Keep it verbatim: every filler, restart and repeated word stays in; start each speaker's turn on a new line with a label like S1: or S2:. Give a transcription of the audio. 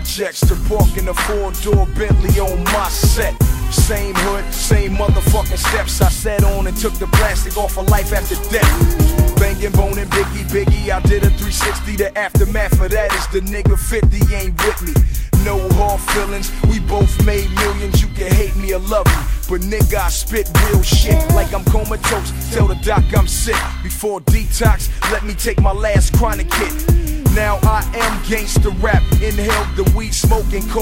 S1: projects to park in a four-door Bentley on my set. Same hood, same motherfucking steps. I sat on and took the plastic off of life after death. Banging, boning, Biggie, Biggie. I did a three sixty. The aftermath of that is the nigga fifty ain't with me. No hard feelings. We both made millions. You can hate me or love me, but nigga, I spit real shit like I'm comatose. Tell the doc I'm sick. Before detox, let me take my last chronic hit. Now I am gangsta rap. Inhale the weed smoking.